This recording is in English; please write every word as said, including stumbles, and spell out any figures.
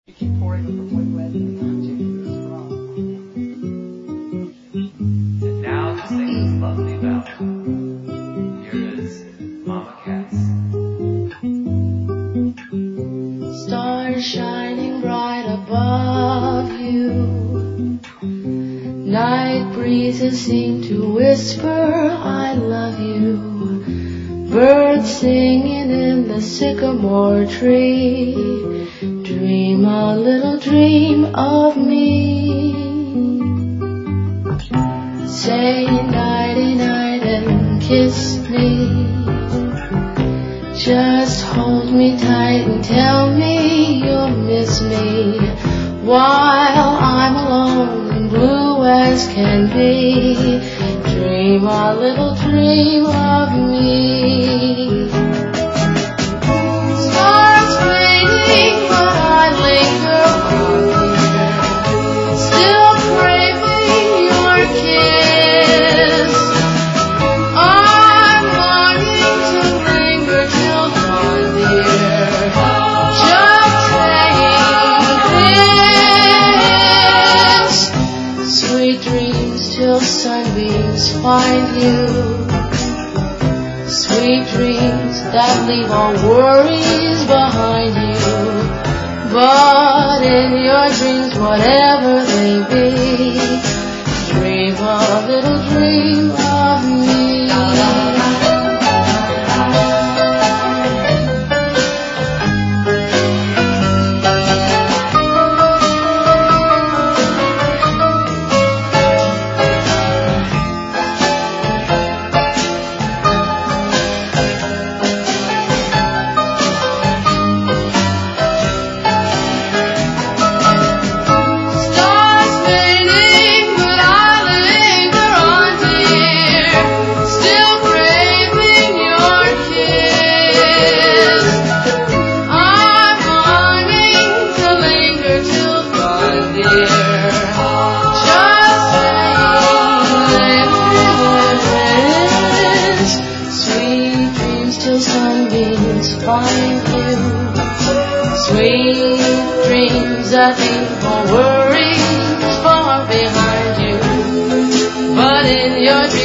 You keep pouring with the white lead and particularly strong. And now to sing this lovely ballad, here is Mama Cass. Stars shining bright above you, night breezes seem to whisper, I love you. Birds singing in the sycamore tree, dream a little dream of me. Say nighty night and kiss me. Just hold me tight and tell me you'll miss me while I'm alone and blue as can be. Dream a little dream of me. Stars fading, but I linger on here, still craving your kiss. I'm longing to linger till dawn, dear, just saying this. Sweet dreams till sunbeams find you, sweet dreams that leave all worries behind you. But in your dreams, whatever they be, dream a little dream of me. Find you, sweet dreams that leave all worries far behind you. But in your dreams,